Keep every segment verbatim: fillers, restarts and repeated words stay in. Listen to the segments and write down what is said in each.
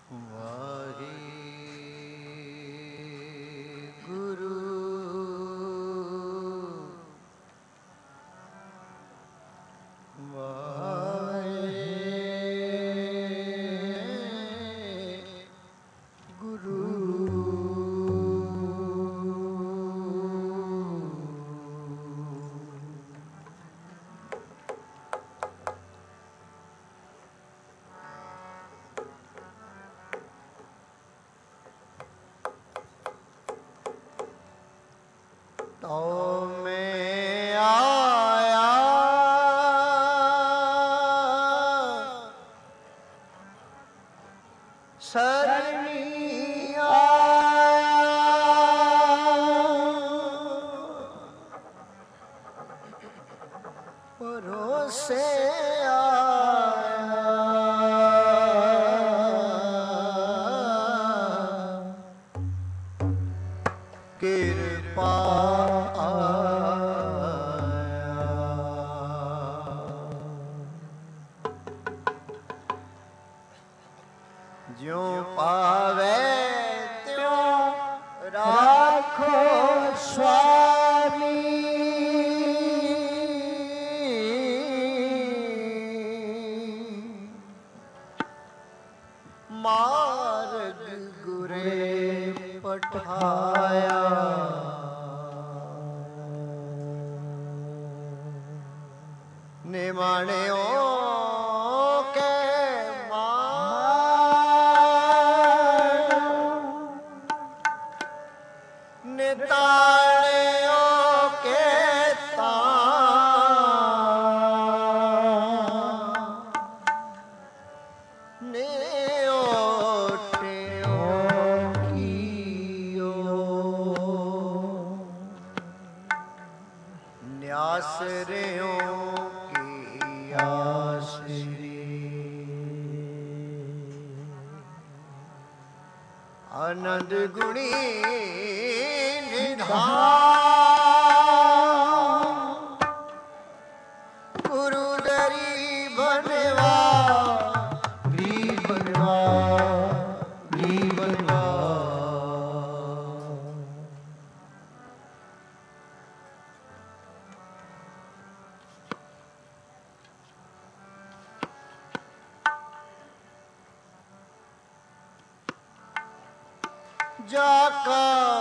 तो मैं आया सरनी आया भरोसे आया कृपा ज्यों पावे त्यों राखो स्वामी मार्ग गुरे पठाया निमाणियों तालियों के ताने ओटियों कियो न्यासरियों की आश्री आनंद गुणी गुरु गरीबनवा गरीबनवा गरीबनवा जाका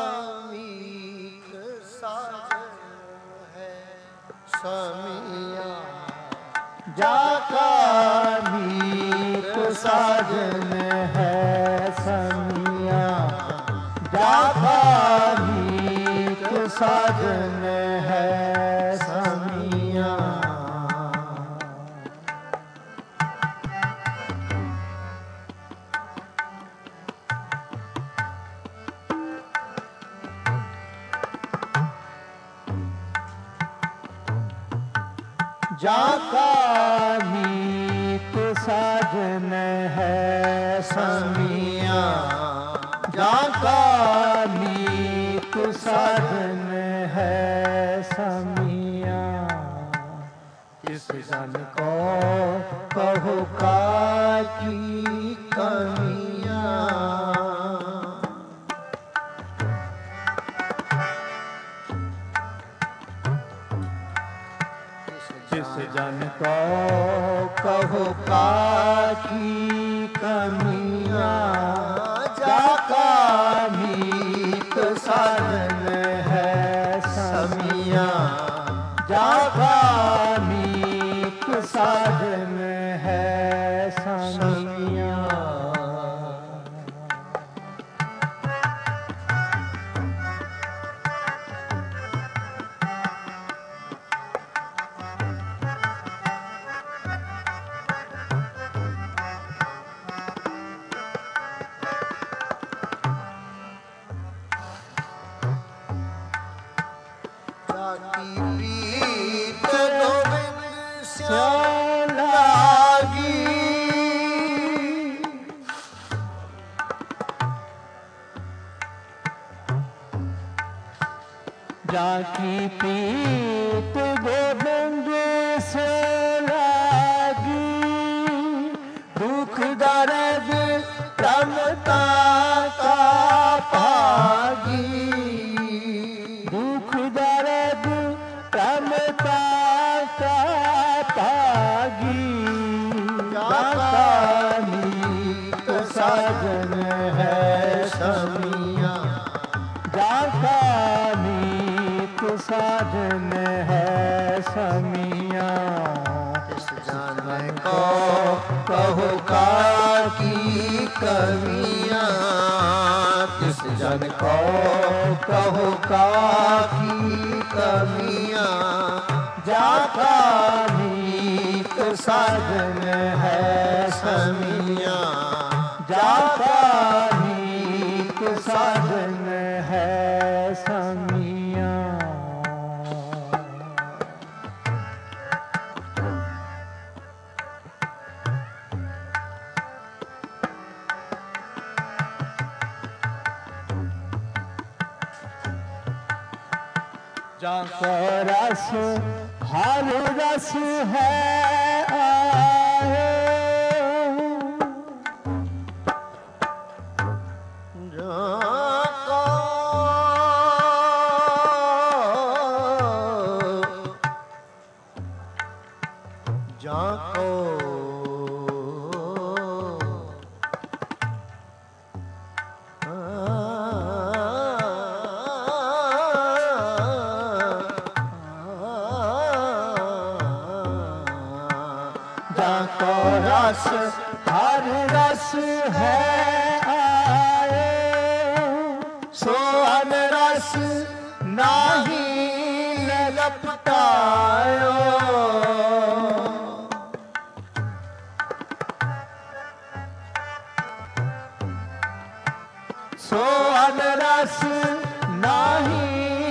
समिया जाका मीत साजन है समिया जाका मीत साजन है समिया जाका मीत साजन है समिया जाका मीत साजन है समिया इस जन को कहो काकी कमियां जिस जन को कहो काकी कमियां जाका मीत साजन है समिया जाका मीत साजन है समिया प्रीत गोविंद स्यां लागी जाकी प्रीत गोविंद स्यां लागी दुख दर्द ब्रह्म साजन है समिया, जाका मीत साजन है समिया। इस जान को कहो का की कमियां, किस जन को कहो का की कमियां, जाका मीत साजन है समिया, जाका मीत साजन है समिया। जाका रस हर रस है आए, जाको जाको जाको रस हर रस है आए, सो अनरस नाही लपटायो। सो अनरस नाही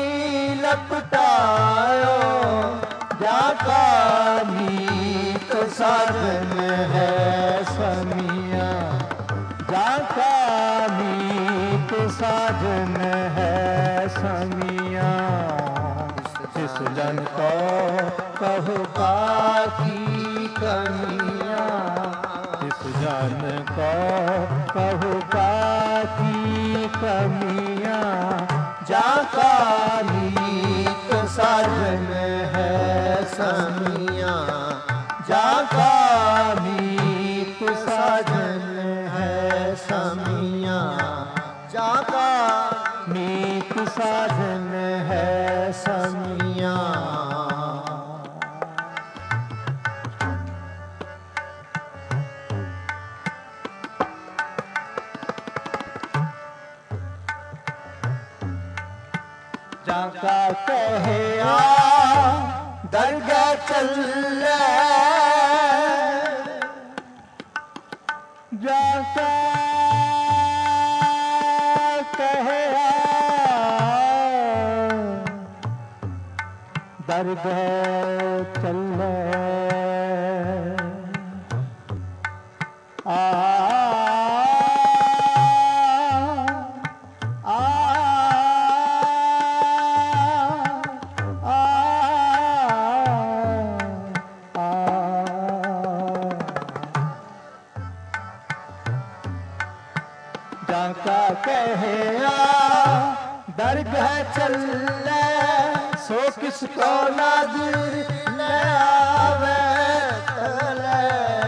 लपटायो, जाका मीत साजन है समिया, जाका मीत साजन है समिया। जिस जन को कहो का की कमियां, जिस जन को कहो का की कमियां, जाका मीत साजन है समिया, जाका मीत साजन है समिया, जाका मीत साजन है समिया। जाका कहे आ दरगाह चल, जाका कहे आ दरगाह चल, आ जाका कहे आ दरगाह चल, सो किसको नाज़िर ले आवे तले।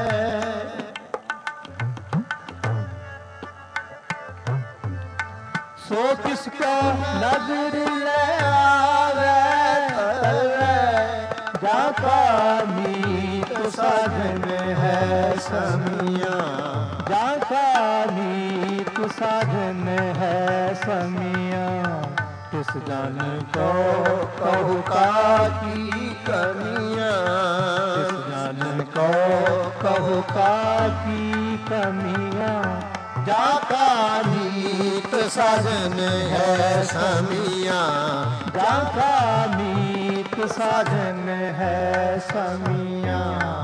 सो किसको नज़िर ले आवे तले, जाका मीत साजन है समिया, जाका मीत साजन है समिया। किस जन को कहो का की कमियां, किस जन को कहो का की कमियां, जाका मीत साजन है समिया, जाका मीत साजन है समिया।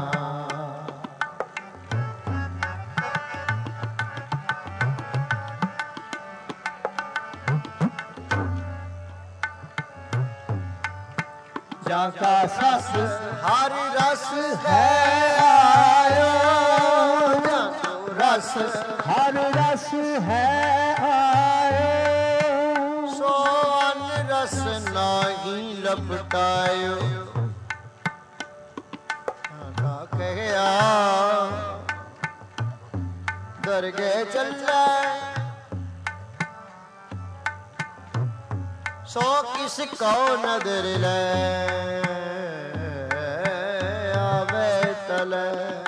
जाका सस हर रस है आयो, जाको रस हर रस है आयो, सो अन रस नाही लपटायो। का कहे आ ਦਰਗੇ ਚੱਲੇ ਸੋ ਕਿਸ ਕੋ ਨਦਰ ਲੈ ਆਵੇ ਤਲੇ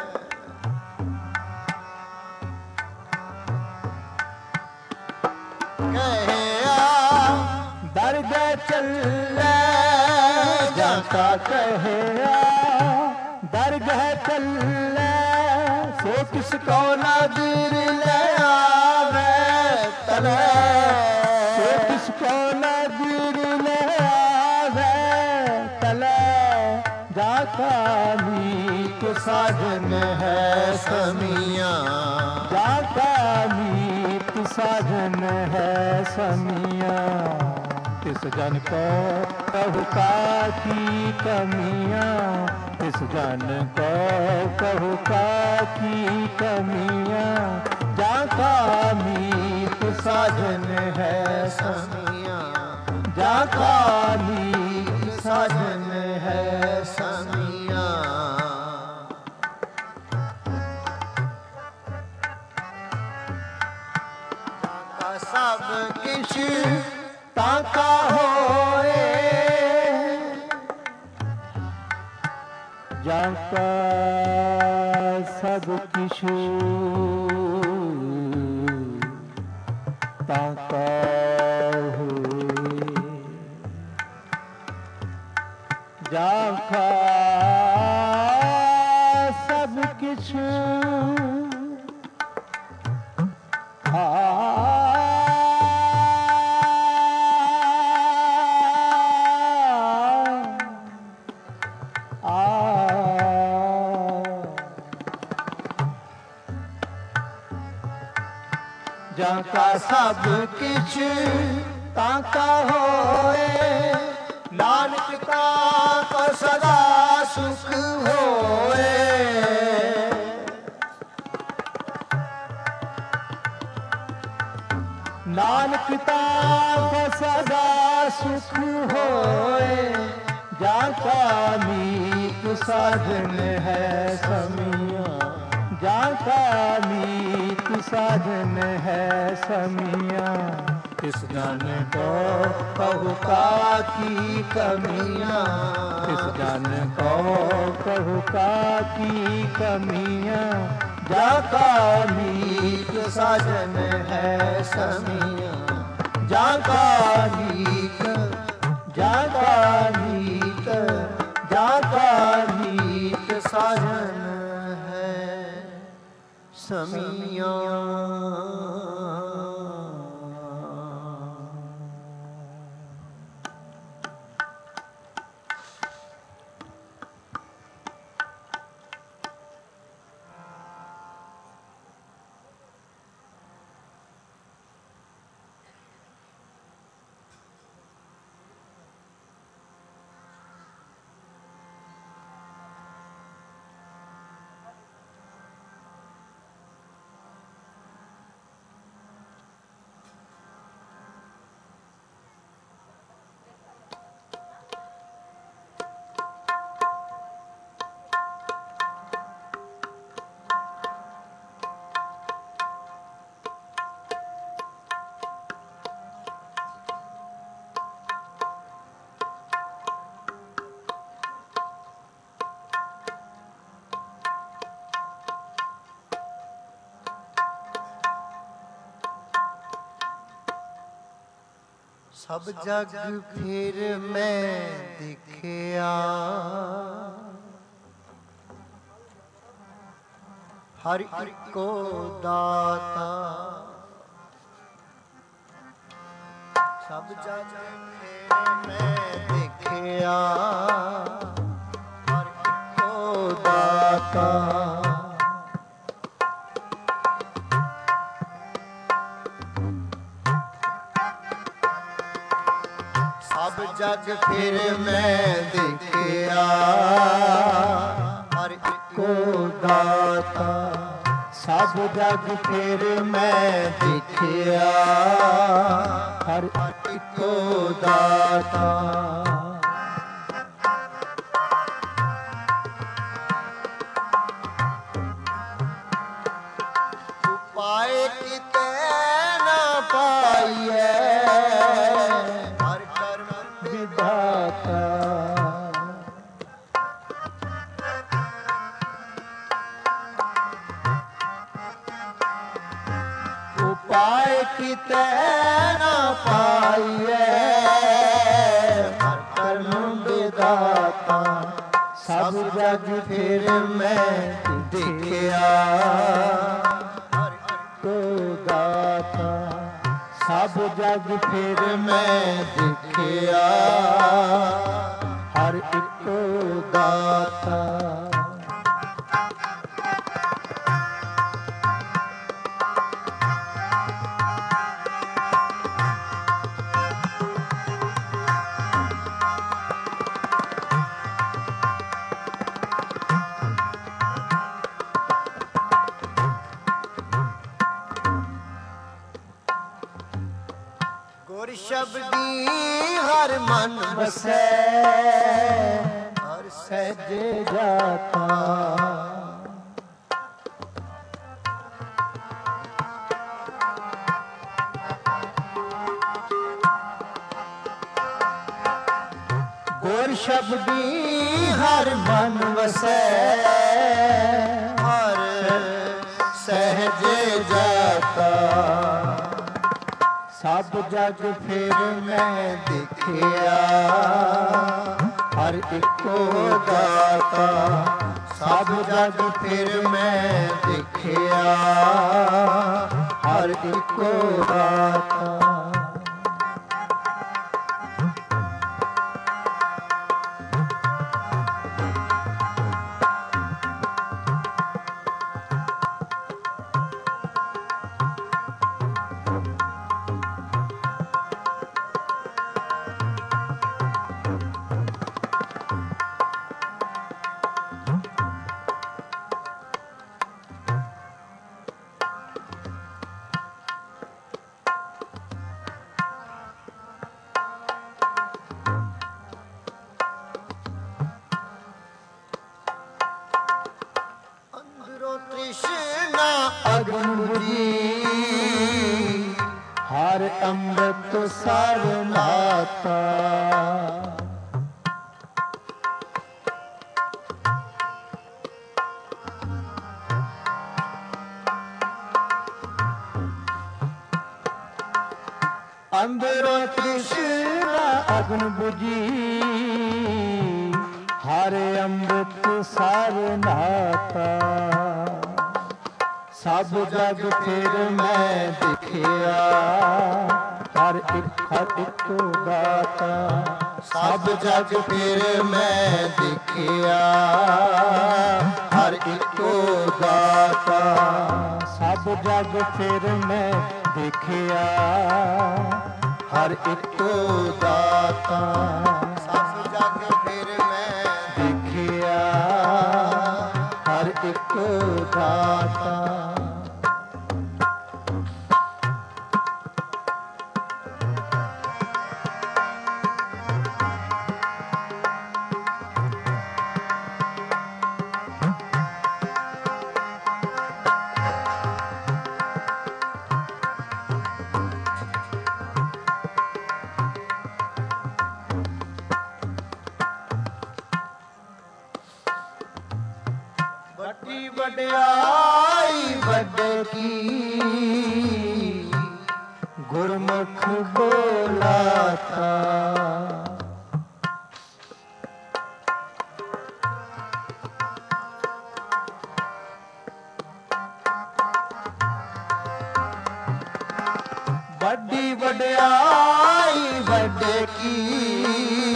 दरगे चले जाता कहया दरगह चले सो किसको नजर ले आवे तले सो किसको नजर ले आवे तले जाका मीत साजन है समिया जाका मीत साजन है समिया तिस जन को कहु का की कमियाँ तिस जन को कहु का की कमियाँ जाका मीत साजन है समियाँ जाका मीत साजन है समियाँ सब किछ ताका होए जाका सब किछ ताका होए जाका सब किछ जाका सब किछ ताका होए नानक ताको सदा सुख होए नानक ताको सदा सुख होए जाका मीत साजन है समिया जाका मीत साजन है समिया इस जन को कहु का की कमियाँ इस जन को कहु का की कमियाँ जाका मीत साजन है समिया जाका मीत जाका मीत जाका मीत साजन समिया सब जग फिर मैं दिखया हर इको दाता सब जग फिर मैं दिखया हर इको दाता सब जग फिर मैं दिखया हर इको दाता सब जग फिर मैं दिखया हर इको दाता ਉਪਾਏ ਕੀਤੇ ਨਾ ਪਾਈਐ ਹਰ ਕਰਮ ਵਿਧਾਤਾ। ਉਪਾਏ ਕੀਤੇ ਨਾ ਪਾਈਐ ਹਰ ਕਰਮ ਵਿਧਾਤਾ। ਸਭ ਜਗ ਫਿਰ ਮੈਂ ਦੇਖਿਆ ਤੋ ਦਾਤਾ। ਸਭ ਜਗ ਫਿਰ ਮੈਂ ਦੇਖਿਆ ਹਰ ਇੱਕੋ ਦਾਤਾ। ਗੁਰ ਸ਼ਬਦੀ ਹਰ ਮਨ ਵਸੈ ਹਰ ਸਹਿਜੇ ਜਾਤਾ। ਗੁਰ ਸ਼ਬਦੀ ਹਰ ਮਨ ਵਸੈ ਹਰ ਸਹਿਜੇ ਜਾਤਾ। ਸਭ ਜਗ ਫਿਰ ਮੈਂ ਦੇਖਿਆ ਹਰ ਇੱਕੋ ਦਾਤਾ। ਸਭ ਜਗ ਫਿਰ ਮੈਂ ਦੇਖਿਆ ਹਰ ਇੱਕੋ ਦਾਤਾ। ਤ੍ਰਿਸ਼ਨਾ ਅਗਨ ਬੁਝੀ ਹਰ ਅੰਮ੍ਰਿਤ ਸਰ ਨਾਤਾ। ਅੰਦਰੋਂ ਤ੍ਰਿਸ਼ਨਾ ਅਗਨ ਬੁਝੀ ਹਰ ਅੰਮ੍ਰਿਤ ਸਰ ਨਾਤਾ। ਸਭ ਜਗ ਫਿਰ ਮੈਂ ਦੇਖਿਆ ਹਰ ਇੱਕ ਹਰ ਇੱਕ ਦਾਤਾ। ਸਭ ਜਗ ਫਿਰ ਮੈਂ ਦੇਖਿਆ ਹਰ ਇੱਕੋ ਦਾਤਾ। ਸਭ ਜਗ ਫਿਰ ਮੈਂ ਦੇਖਿਆ ਹਰ ਇੱਕੋ ਦਾਤਾ। ਸਭ ਜਗ ਫਿਰ ਮੈਂ ਦੇਖਿਆ ਹਰ ਇੱਕੋ ਦਾਤਾ। ਵੱਡੀ ਵਡਿਆਈ ਵੱਡੇ ਕੀ ਗੁਰਮੁਖ ਬੋਲਾਤਾ। ਵੱਡੀ ਵਡਿਆਈ ਵੱਡੇ ਕੀ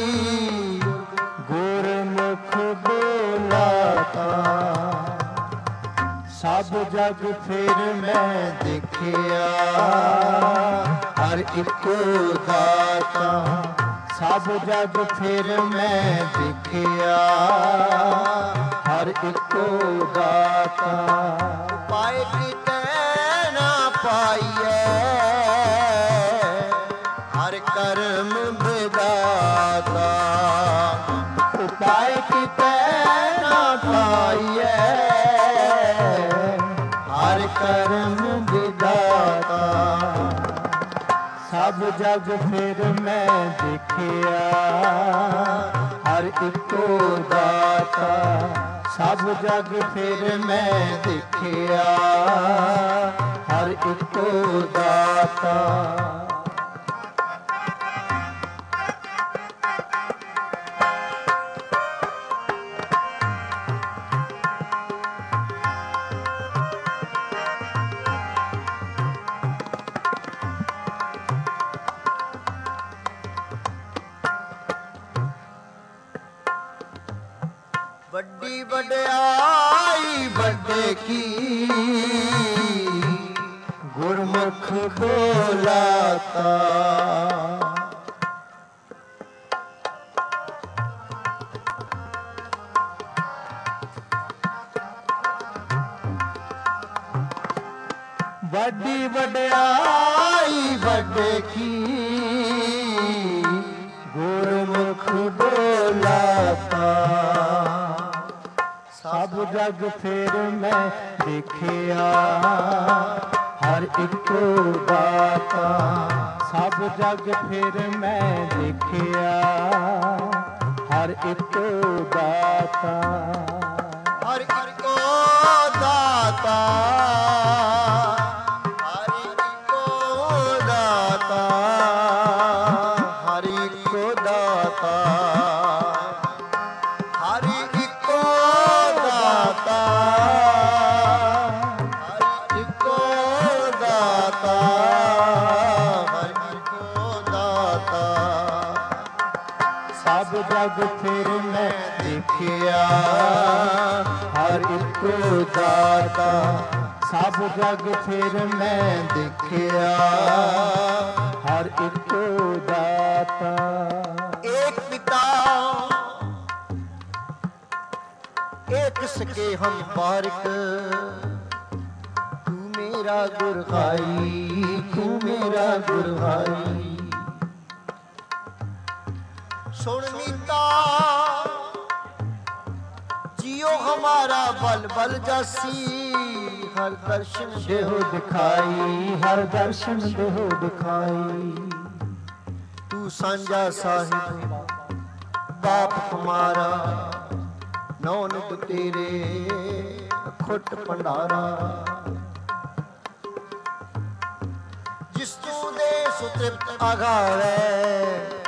ਗੁਰਮੁਖ ਬੋਲਾਤਾ। ਸਭ ਜਗ ਫਿਰ ਮੈਂ ਦੇਖਿਆ ਹਰ ਇੱਕੋ ਦਾਤਾ। ਸਭ ਜਗ ਫਿਰ ਮੈਂ ਦੇਖਿਆ ਹਰ ਇੱਕੋ ਦਾਤਾ। ਪਾਏ ਕੀਤੇ ਨਾ ਪਾਈਐ ਹਰ ਕਰਮ ਵਿਦਾਤਾ। ਉਪਾਏ ਕੀਤੇ ਨਾ ਪਾਈਐ ਹਰ ਕਰਮ ਵਿਦਾਤਾ। ਸਭ ਜਗ ਫਿਰ ਮੈਂ ਦੇਖਿਆ ਹਰ ਇੱਕੋ ਦਾਤਾ ਸਭ ਜਗ ਫਿਰ ਮੈਂ ਦੇਖਿਆ ਹਰ ਇੱਕੋ ਦਾਤਾ ਵੱਡੀ ਵਡਿਆਈ ਵੱਡੇ ਕੀ ਗੁਰਮੁਖ ਬੋਲਾਤਾ ਵੱਡੀ ਵਡਿਆਈ ਵੱਡੇ ਕੀ ਗੁਰਮੁਖ ਬੋਲਾਤਾ ਸਭ ਜਗ ਫਿਰ ਮੈਂ ਦੇਖਿਆ ਹਰ ਇੱਕੋ ਦਾਤਾ ਸਭ ਜਗ ਫਿਰ ਮੈਂ ਦੇਖਿਆ ਹਰ ਇੱਕੋ ਦਾਤਾ ਹਰ ਇੱਕੋ ਦਾਤਾ ਹਰ ਇੱਕੋ ਦਾਤਾ ਹਰ ਇੱਕੋ ਦਾਤਾ ਹਰ ਇੱਕੋ ਦਾਤਾ ਹਰ ਇੱਕੋ ਦਾਤਾ ਹਰ ਇੱਕੋ ਦਾਤਾ ਸਭ ਜਗ ਫਿਰ ਮੈਂ ਦੇਖਿਆ ਹਰ ਇੱਕੋ ਦਾਤਾ ਸਭ ਜਗ ਫਿਰ ਮੈਂ ਦੇਖਿਆ ਹਰ ਇੱਕੋ ਦਾਤਾ एक पिता एक सके हम बारिक तू मेरा गुरहाई तू मेरा गुरहाई सुन मीता जियो हमारा बल बल जासी हर दर्शन देहो दिखाई हर दर्शन देहो दिखाई तू सांझा साहिब बाप हमारा नौनित तेरे खुट भंडारा जिस तू दे सुतृप्त आगारे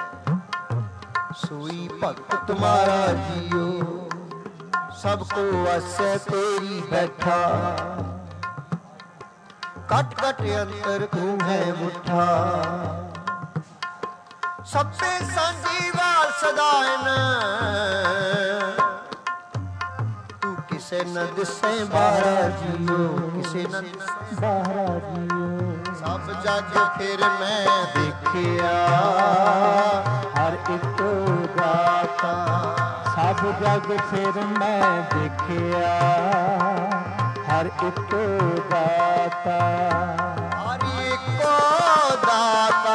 सोई भक्त तुम्हारा जियो सबको आसे तेरी बैठा कट कट अंतर तू है मुठा सभे सांझी वाल सदाइन तू किसे न दिसे बाहरा जियो किसे न दिसे बाहरा जियो सब जग फिर मैं देखिया हर ਇੱਕੋ ਦਾਤਾ ਸਭ ਜਗ ਫਿਰ ਮੈਂ ਦੇਖਿਆ ਹਰ ਇੱਕੋ ਦਾਤਾ हर इको दाता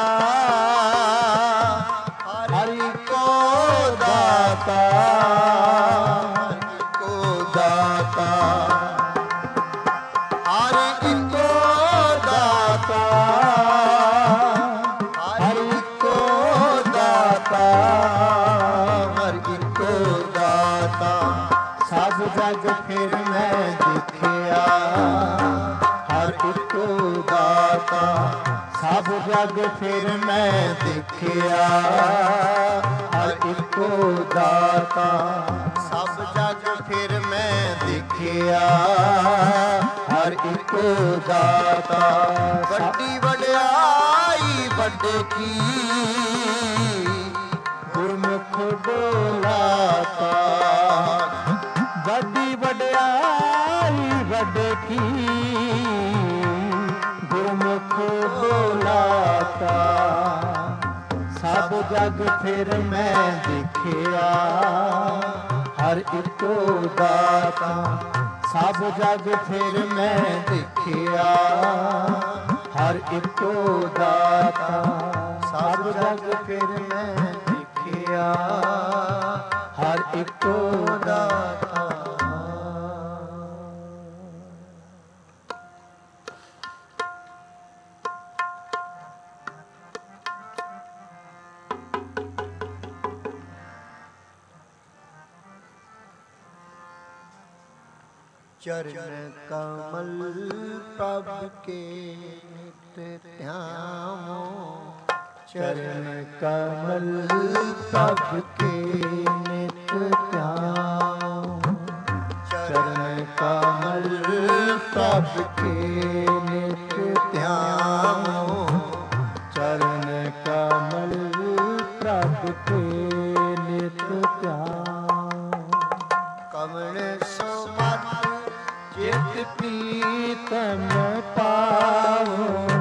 हर इको दाता हर इको दाता हर इको दाता हर इको दाता हर इको दाता ਸਭ ਜਗ ਫਿਰ ਮੈਂ ਦੇਖਿਆ ਹਰ ਇੱਕੋ ਦਾਤਾ ਸਭ ਜਗ ਫਿਰ ਮੈਂ ਦੇਖਿਆ ਹਰ ਇੱਕੋ ਦਾਤਾ सब जग फिर मैं ਦੇਖਿਆ ਹਰ ਇੱਕੋ ਦਾਤਾ ਵੱਡੀ ਵਡਿਆਈ ਵੱਡੇ ਕੀ ਗੁਰਮੁਖ ਬੋਲਾਤਾ ਵੱਡੀ ਵਡਿਆਈ ਵੱਡੇ ਕੀ ਗੁਰਮੁਖ ਬੋਲਾਤਾ ਸਭ ਜਗ ਫਿਰ ਮੈਂ ਦੇਖਿਆ ਹਰ ਇੱਕੋ ਦਾਤਾ ਸਭ ਜਗ ਫਿਰ ਮੈਂ ਦੇਖਿਆ ਹਰ ਇੱਕੋ ਦਾਤਾ ਸਭ ਜਗ ਫਿਰ ਮੈਂ ਦੇਖਿਆ ਹਰ ਇੱਕੋ ਦਾਤਾ चरण कमल प्रभु के नित ध्याओ, चरण कमल प्रभु के नित ध्याओ, चरण कमल प्रभु के नित ध्याओ, चरण कमल प्रभु के नित ध्याओ। कमल सुमत चित प्रीतम पाओ,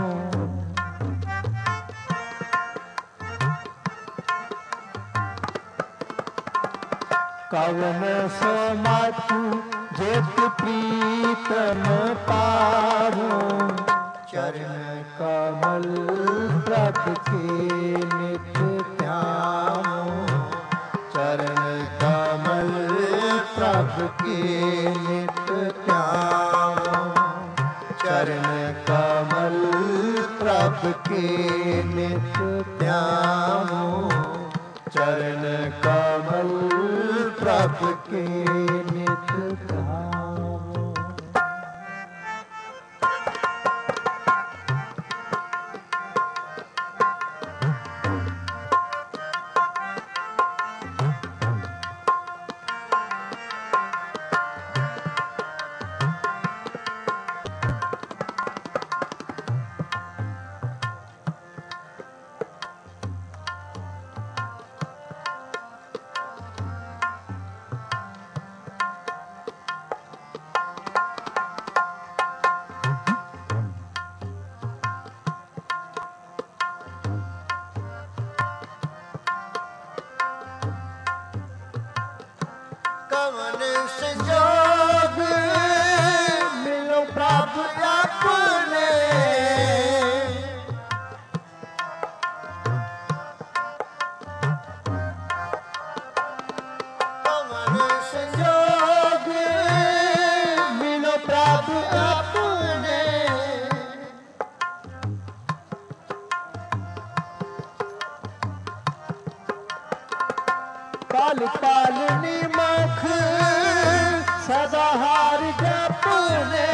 कवन सुमत चित प्रीतम पाओ, चरण कमल प्रभु के नित ध्याओ, चरण कमल प्रभु के नित ध्याओ, चरण कमल प्रभु के नित ध्याओ, चरण कमल प्रभु के नित ध्याओ। कवन संजोग मिलो प्रभु अपने, कवन संजोग मिलो प्रभु अपने, काल काल निमख सदा हार जपने,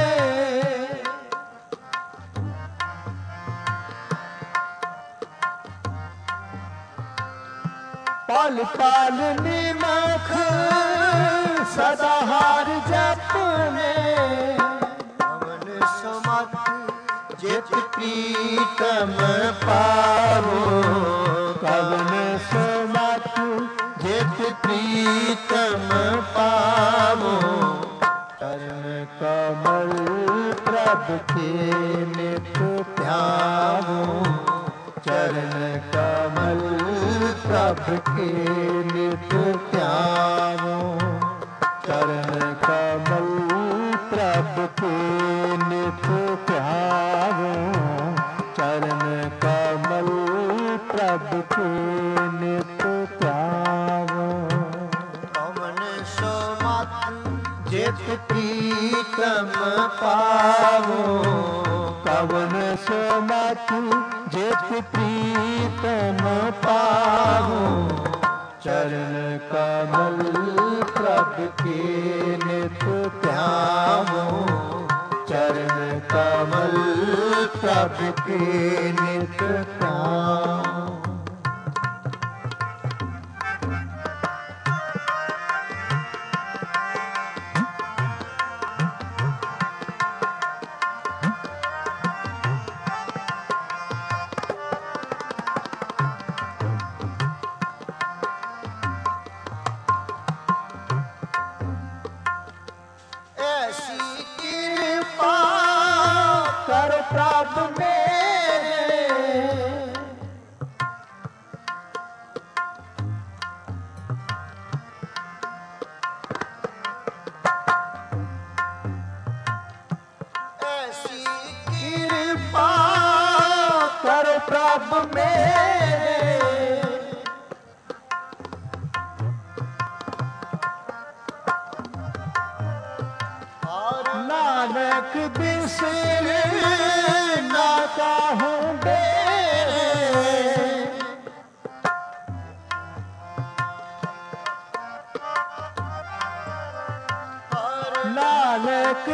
पाल पाल निमख सदा हार जपने, कवन सुमत जित प्रीतम पावो, कवन सुमत जित प्रीतम पावो, चरण कमल प्रभु के नित ध्याओ, चरण कमल प्रभु के नित ध्याओ, चरण कमल प्रभु के नित ध्याओ, चरण कमल प्रभु के नित ध्याओ। कवन सुमत जित प्रीतम पावो, कवन सुमत जित प्रीतम पावो, चरण कमल प्रभु के नित ध्याओ, चरण कमल प्रभु के नित ध्याओ। ऐसी कृपा करो प्रभु मेरे, ऐसी कृपा करो प्रभु मेरे, और नानक बिसरे ना काहूँ बेरे, और नानक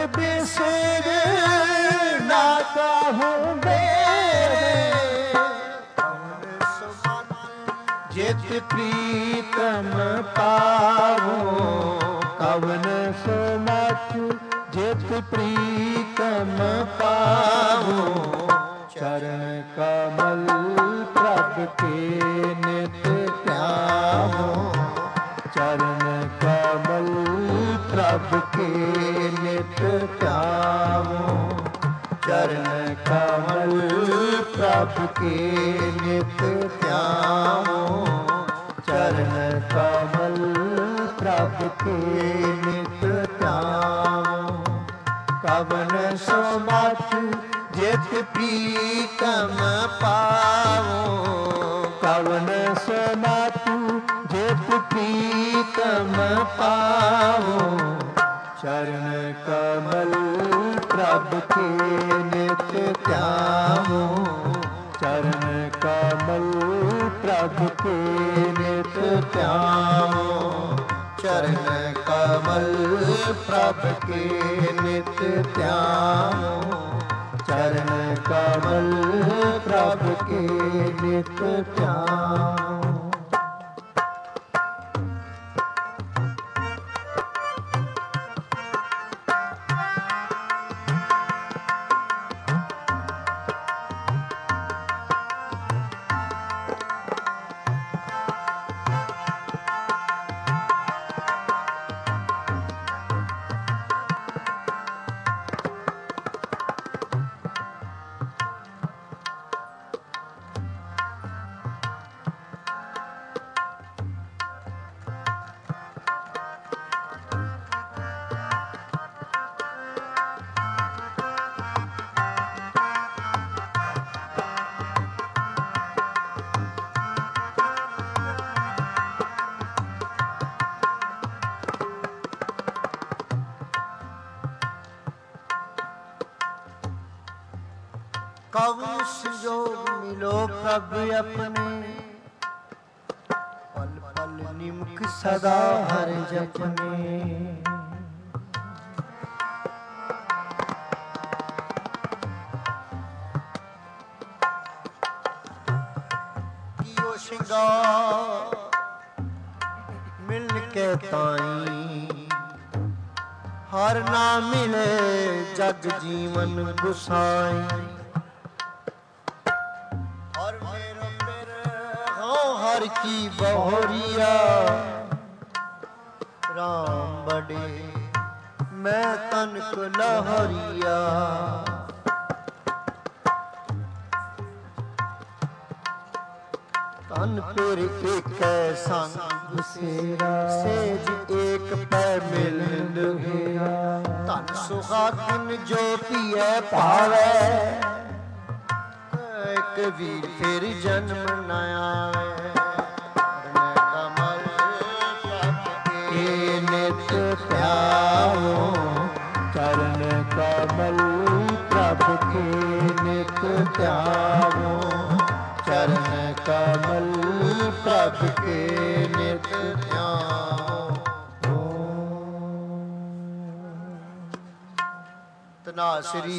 ਪ੍ਰੀਤਮ ਪਾਵੋ ਕਵਨ ਸੋ ਮਤ ਜਿਤ ਪ੍ਰੀਤਮ ਪਾਵੋ ਚਰਨ ਕਮਲ ਪ੍ਰਭ ਕੇ ਨਿਤ ਧਿਆਵੋ ਚਰਨ ਕਮਲ ਪ੍ਰਭ ਕੇ ਨਿਤ ਧਿਆਵੋ ਚਰਨ ਕਮਲ ਪ੍ਰਭ ਕੇ ਨਿਤ ਧਿਆਵੋ ਚਰਨ ਕਮਲ ਪ੍ਰਭ ਕੇ ਨਿਤ ਧਿਆਵੋ ਕਵਨ ਸੋ ਮਤ ਜਿਤ ਪ੍ਰੀਤਮ ਪਾਵੋ ਕਵਨ ਸੋ ਮਤ ਜਿਤ ਪ੍ਰੀਤਮ ਪਾਵੋ ਚਰਨ ਕਮਲ ਪ੍ਰਭ ਕੇ ਨਿਤ ਧਿਆਵੋ ਚਰਨ ਕਮਲ ਪ੍ਰਭ ਕੇ ਨਿਤ ਧਿਆਵੋ ਚਰਨ ਕਮਲ ਪ੍ਰਭ ਕੇ ਨਿਤ ਧਿਆਵੋ ਚਰਨ ਕਮਲ ਪ੍ਰਭ ਕੇ ਨਿਤ ਧਿਆਵੋ ਕਵਨ ਸੰਜੋਗ ਮਿਲੋ ਪ੍ਰਭ ਆਪਣੇ ਪਲ ਪਲ ਨਿਮਕ ਸਦਾ ਹਰ ਜਪਨੇ ਕੀਓ ਸ਼ਿੰਗਾਰ ਮਿਲ ਕੇ ਤਾਈ ਹਰ ਨਾ ਮਿਲੇ ਜਗ ਜੀਵਨ ਗੁਸਾਈ हर की बहुरिया राम बड़े मैं तन को लहरिया तन फिर एक संग सेरा सेज एक पै मिल लुहेरा तन सुहागिन जो पिए पावे कबीर फिर जन्म न आवे ਨਿਤ ਧਿਆਵੋ ਚਰਨ ਕਮਲ ਪ੍ਰਭ ਕੇ ਨਿਤ ਧਿਆਵੋ ਚਰਨ ਕਮਲ ਪ੍ਰਭ ਕੇ ਨਿਤ ਧਿਆਵੋ ਤਨਾਸਰੀ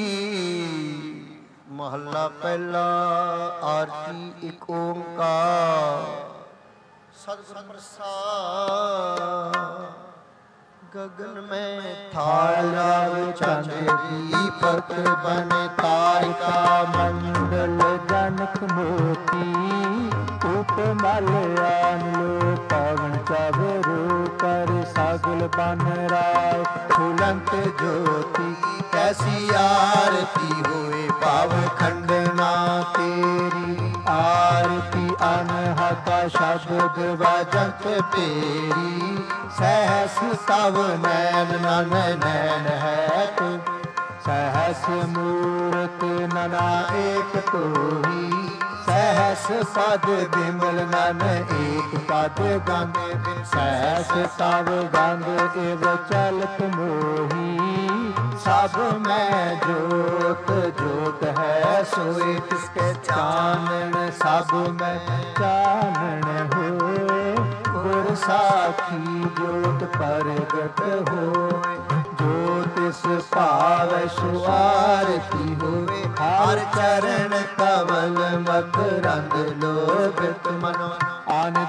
ਮਹੱਲਾ ਪਹਿਲਾ ਆਰਤੀ ਇੱਕ ਓੰਕਾਰ सदगुरु प्रसाद गगन में थाला चंद्र दीपक बन तारिका मंडल जनक मोती उपमल आन लो पवन चावरो कर सागुल बन राय फुलंत ज्योति कैसी आरती होए पाव खंडना तेरी आरती अनहता शब्द वजत तेरी सहस तव नैन नन नैन है तू सहस मूरत नना एक तोही सहस पद बिमल नन एक पद गंग सहस तव गंग इव चलत मोही सब में जोत जोत है सोए तिसके चानन सब में चानन होए गुर साखी जोत प्रगट होए ज्योतिष पावै सुआरती होए हर चरण कमल मकरंद लोभित मनो आन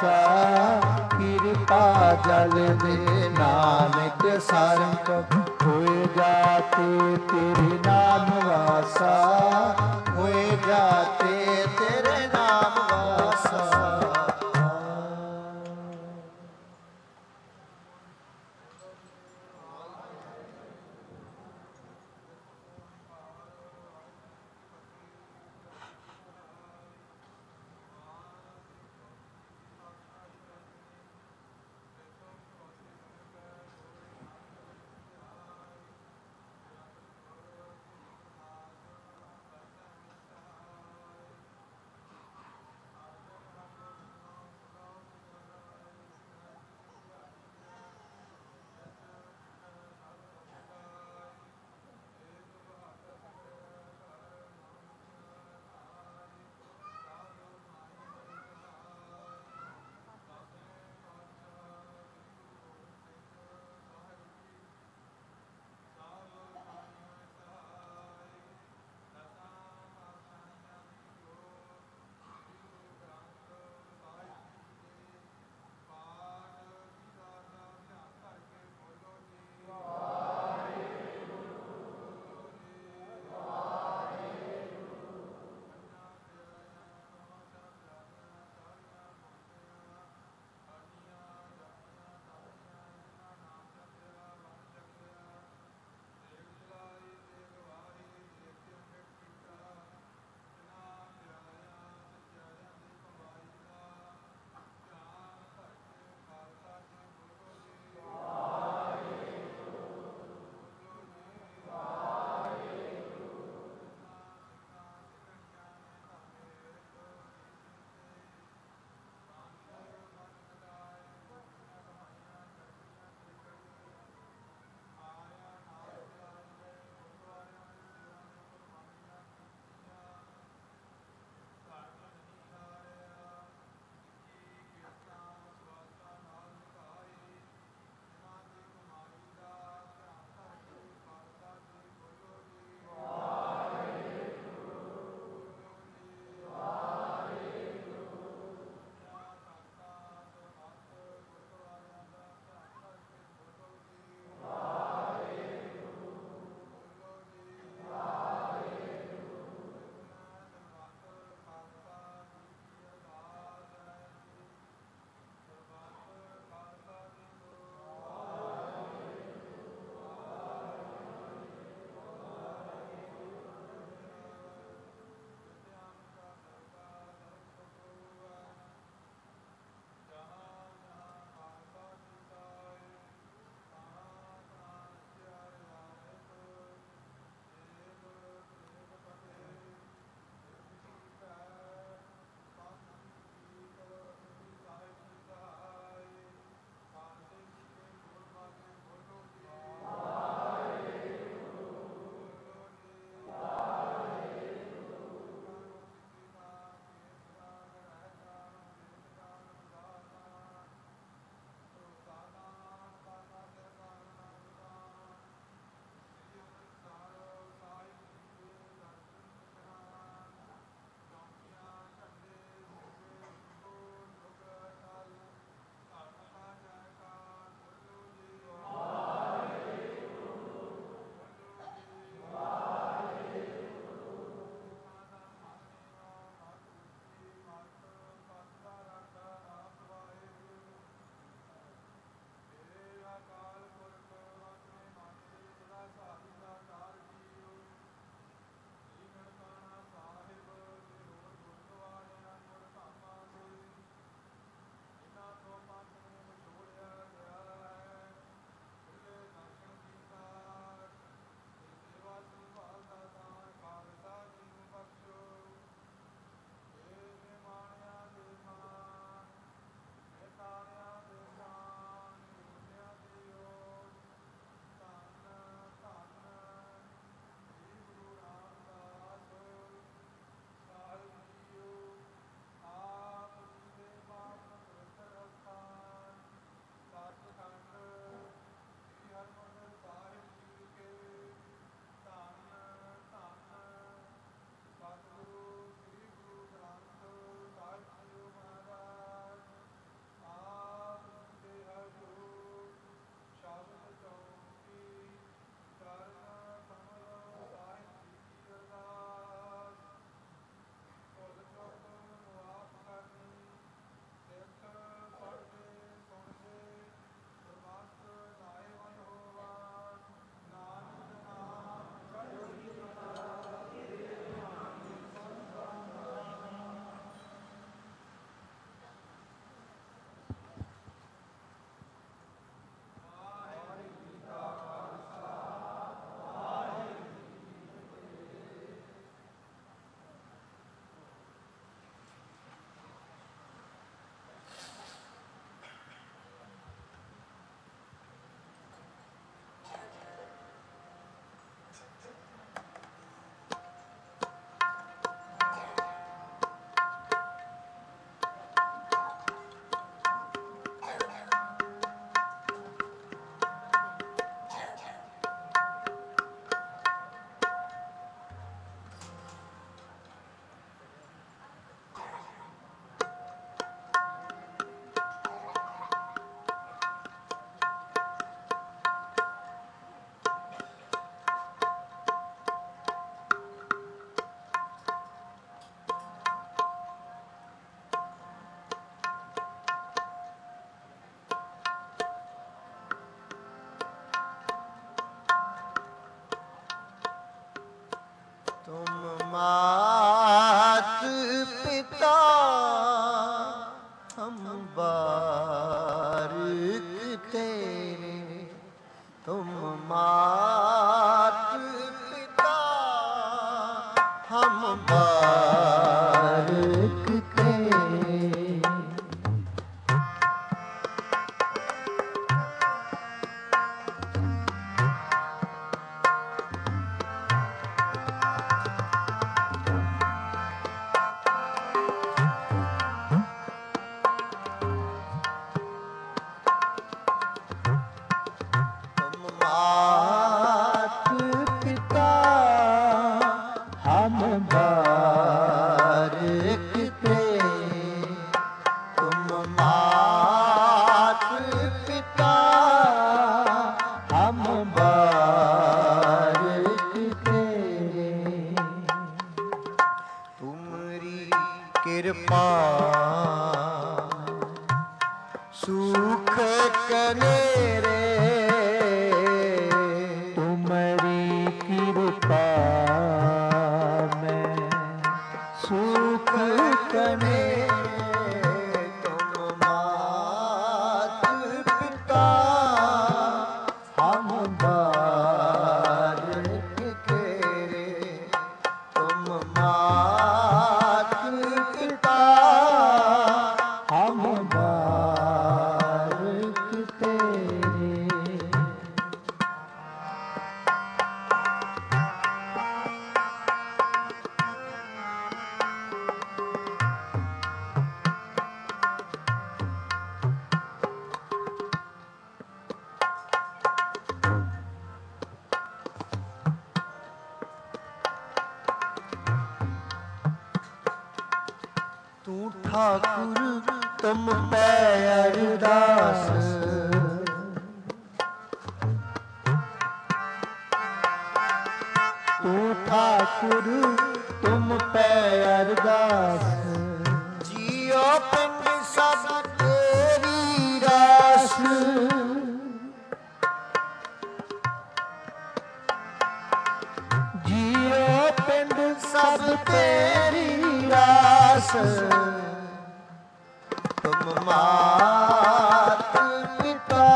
ਵਾਸਾ, ਕਿਰਪਾ ਜਲ ਦੇ ਨਾਨਕ ਸਰਕ ਹੋਏ ਜਾਤੇ ਤੇਰੇ ਨਾਮ ਵਾਸਾ, ਹੋਏ ਜਾਤੇ ਤੇਰੇ ਨਾਮ ਵਾਸਾ। मात पिता हम बारिक तेरे, तुम मात पिता हम बारिक तेरे। कृपा सुख कनेरे, तुम्हारी कृपा में सुख कनेरे, तुम मात पिता हम बारिक तेरे, तुम मात पिता हम बारिक तेरे। तू ठाकुर तुम पे अरदास, तू ठाकुर तुम पे अरदास, जियो पिंड सब तेरी रास, जियो पिंड सब तेरी रास, तुम मात पिता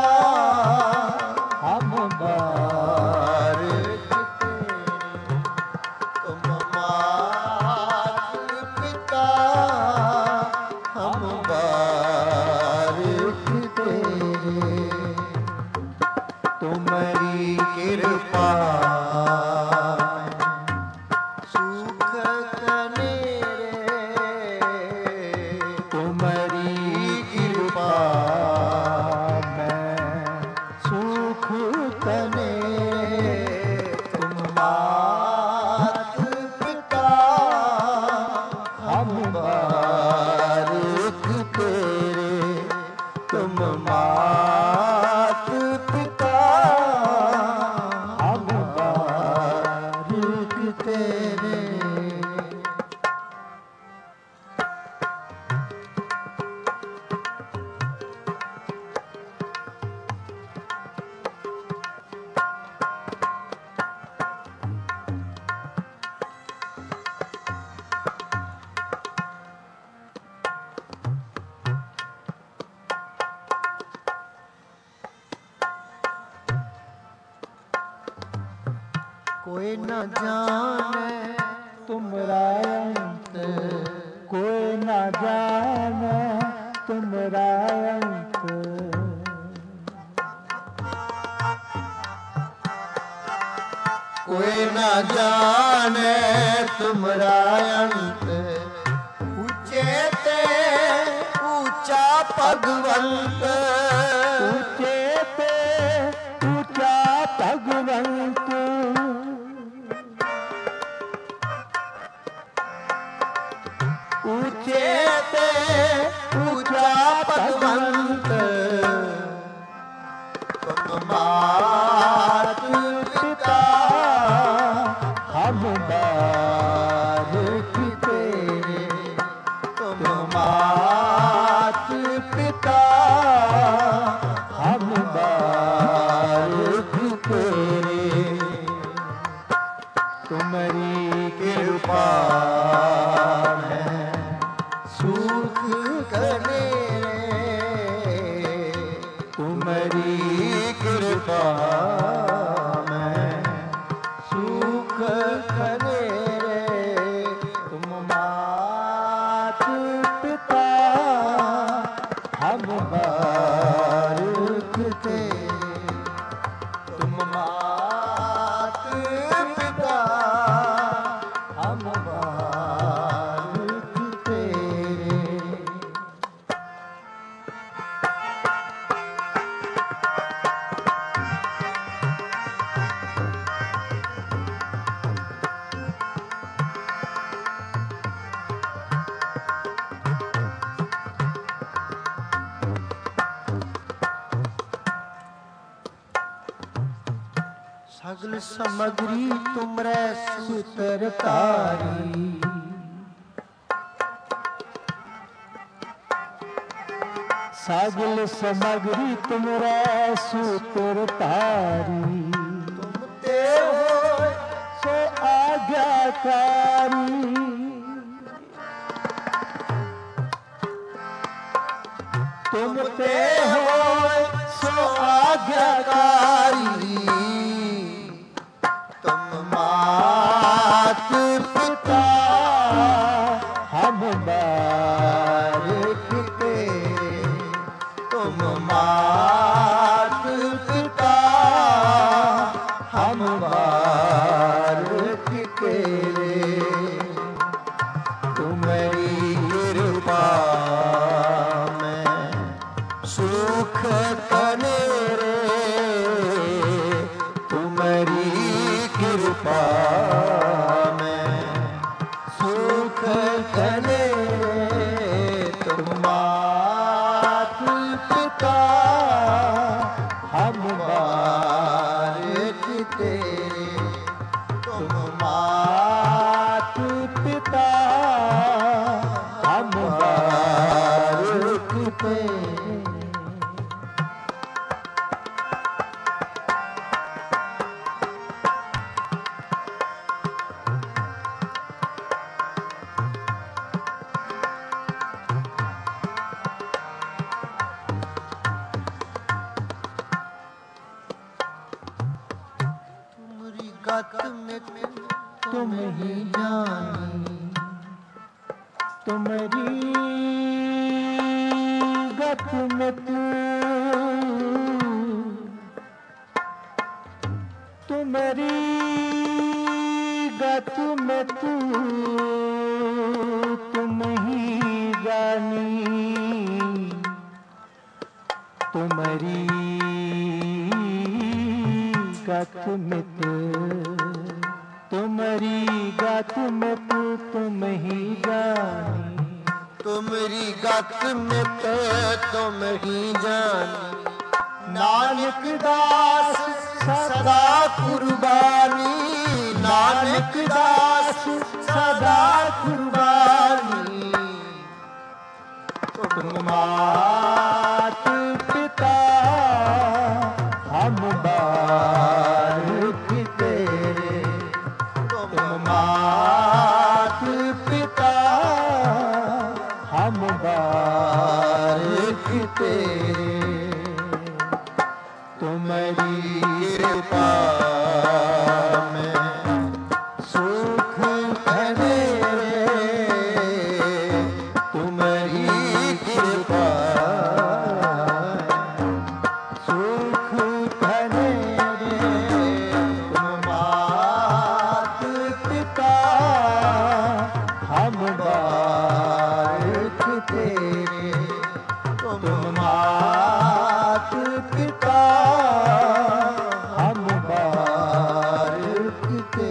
हम बारिक तेरे, तुम मात पिता हम बारिक तेरे। तुम्हारी कृपा सुख कनेरे, तुम्हारी कृपा में सुख कनेरे, तुम मात पिता हम बारिक तेरे, तुम मात पिता हम बारिक तेरे। कोई न जाने तुमरा अंत, कोई न जाने तुमरा अंत, कोई न जाने तुमरा अंत, ऊंचे ते ऊंचा भगवंत, ऊंचे पे ऊंचा भगवंत, ऊंचे ते ऊंचा भगवंत, तुम मात पिता हम बारिक तेरे, तुम मात पिता हम बारिक तेरे। तुम्हारी कृपा में सुख करे तुम्हारी कृपा में सुख करे तुम मात पिता हम बारकते तुम मात पिता हम बारकते सगल सामग्री तुमरे सूत्रधारी सगल सामग्री तुमरे सूत्रधारी तुम ते हो सो आज्ञाकारी तुम ते हो सो आज्ञाकारी तुम मात पिता हम बारकते तुम मात पिता हम बारकते तुम्हारी कृपा में सुख करे तुम्हारी कृपा में सुख करे तुम मात पिता हम बारकते तुम मात पिता हम बारकते गत में तुम ही जानी तुम्हारी गत में तू तुम्हारी गत में तू तुम ही जानी तुम्हारी गत में तू तुम्हारी गत में तू तुम ही जानी तुम्हारी गत में तो तुम ही जानी नानक दास सदा कुर्बानी नानक दास सदा कुर्बानी तुम मात पिता हम बारकते तुम मात पिता हम बारकते तुम्हारी कृपा में सुख करे तुम्हारी कृपा सुख करे तुम मात पिता हम बारकते तुम मात पिता हम बारकते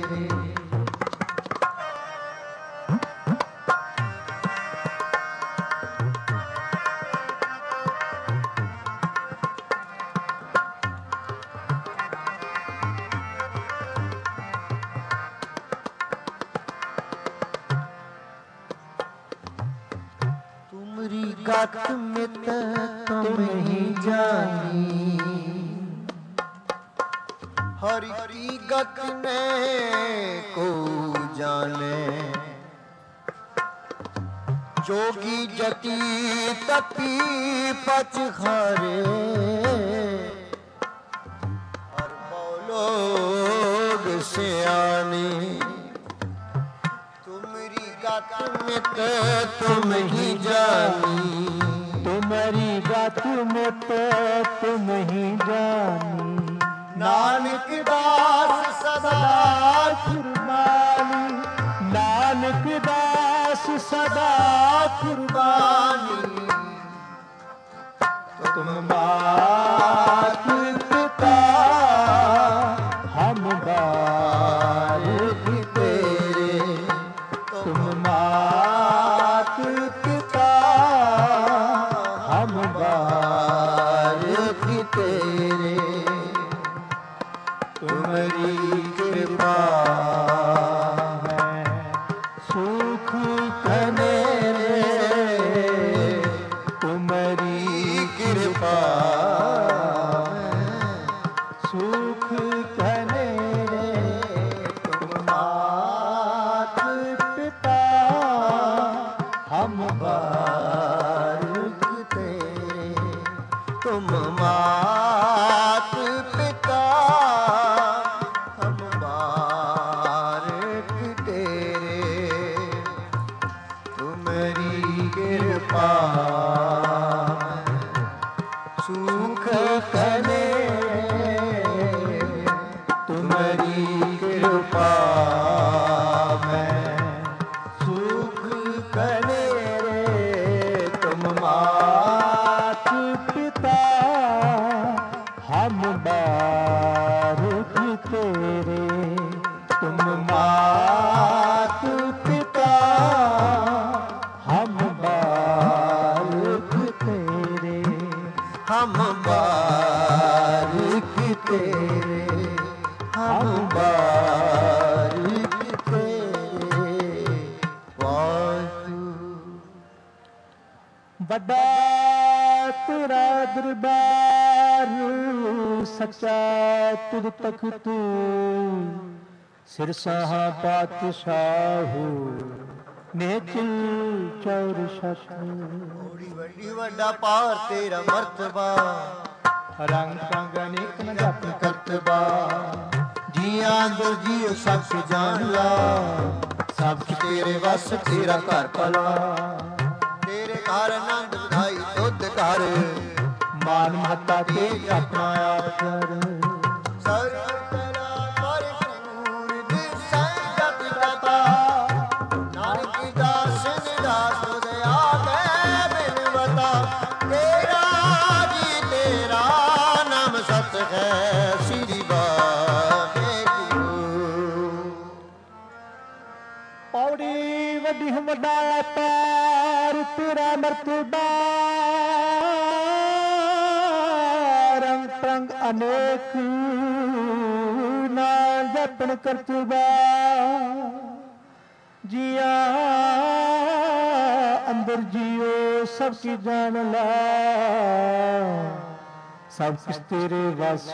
तुम्हारी गत में तो तुम ही जानी हरि की गत में जोगी जति तपी पच खारे और बोलोग सियाने तुमरी गत मित तुम ही जानी तुम्हारी गत मित तुम ही जानी नानक दास सदा कुर्बानी नानक दास सदा कुर्बानी तुम मात पिता हम बारिक तेरे तुम मात पिता हम बारिक तेरे तुम्हारी कृपा ਵੱਡਾ ਤੇਰਾ ਦਰਬਾਰ ਸੱਚਾ ਤੁਧ ਤਖਤ ਸਿਰਸਾਹ ਪਾਤਸ਼ਾਹੂ ਨੇਚਲ ਚੌਰ ਸ਼ਤ ਬੜੀ ਵੱਡੀ ਵੱਡਾ ਪਾਰ ਤੇਰਾ ਮਰਤਬਾ ਰੰਗ ਸੰਗ ਅਨੇਕ ਨ ਜਪ ਕਰਤਬਾ ਜੀਆਂ ਅੰਦਰ ਜੀਉ ਸਭ ਜਾਣ ਲਾ ਸਭ ਤੇਰੇ ਵਸ ਤੇਰਾ ਘਰ ਭਲਾ ਤੇਰੇ ਘਰ ਆਨੰਦ ਵਧਾਈ ਦੁੱਧ ਘਰ ਮਾਨ ਮਹੱਤਾ ਤੇ ਆਪਣਾ ਆਪ ਕਰ ਸਰਬ ਤੇਰਾ ਪਰਿਪੂਰ ਦਿਸੈ ਜਤ ਦਾਤਾ ਨਾਨਕ ਦਾਸ ਨਿਦਾਸ ਤੁਧ ਆਗੇ ਬਿਨਵਤਾ ਤੇਰਾ ਜੀ ਤੇਰਾ ਨਾਮ ਸਤ ਹੈ ਸ੍ਰੀ ਵਾਹਿਗੁਰੂ ਪੌੜੀ ਵੱਡੀ ਵੱਡਾ ਪਾਰ ਤੇਰਾ ਮਰਤਬਾ ਰੰਗ ਪ੍ਰੰਗ ਅਨੇਕ ਨਾ ਜਪਨ ਕਰਤਬਾ ਜੀਆ ਅੰਦਰ ਜੀਓ ਸਭ ਕੀ ਜਾਣ ਲਾ ਸਭ ਕੁਛ ਤੇਰੇ ਵਸ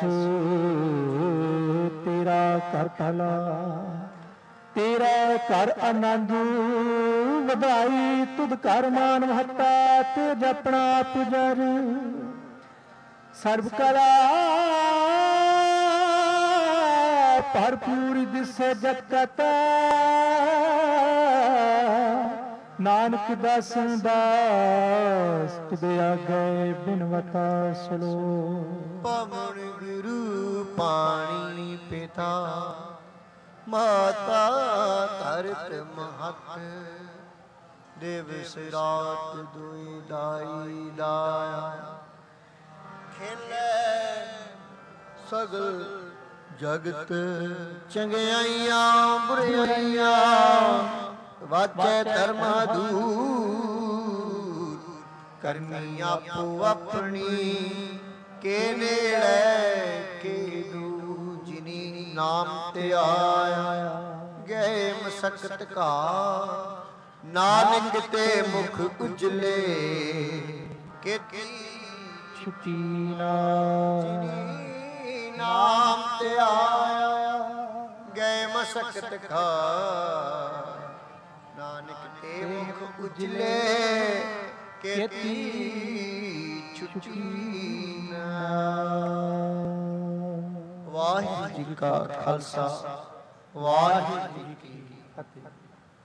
ਤੇਰਾ ਘਰ ਭਲਾ ਤੇਰਾ ਘਰ ਆਨੰਦ ਵਧਾਈ ਤੁਧ ਘਰ ਮਾਨ ਮਹੱਤਾ ਤੇ ਜਪਣਾ ਪੁਜਰ ਸਰਬ ਕਲਾ ਭਰਪੂਰ ਦਿਸੈ ਜਗਤ ਨਾਨਕ ਦਾਸਨ ਦਾਸ ਤੁਧ ਆਗੇ ਬਿਨਵਤਾ ਸਲੋ ਪਵਨ ਗੁਰੂ ਪਾਣੀ ਪਿਤਾ ਮਾਤਾ ਧਰਤ ਮਹਤ ਦਿਵਸ ਰਾਤ ਦੁਇ ਦਾਈ ਦਾਇਆ ਖੇਲੇ ਸਗਲ ਜਗਤ ਚੰਗਿਆਈਆਂ ਬੁਰਾਈਆਂ ਵਾਚੈ ਧਰਮ ਦੂਰ ਕਰਨੀ ਆਪੋ ਆਪਣੀ ਕੇ ਨੇੜੇ ਕੇ ਦੂਜਨੀ ਨਾਮ ਤੇ ਆਇਆ ਗਏ ਮਸਕਤ ਕਾ ਨਾਨਕ ਤੇ ਮੁਖ ਉਜਲੇ ਕੀਤੀ ਛੁਟੀ ਨਾਮ ਤੇ ਆਇਆ ਗਏ ਮਸਕਤ ਕਾ ਨਾਨਕ ਤੇ ਮੁਖ ਉਜਲੇ ਕੇਤੀ ਛੁਟੀ ਨਾ। ਵਾਹਿਗੁਰੂ ਜੀ ਕਾ ਖਾਲਸਾ ਵਾਹਿਗੁਰੂ ਜੀ ਕੀ ਫਤਿਹ।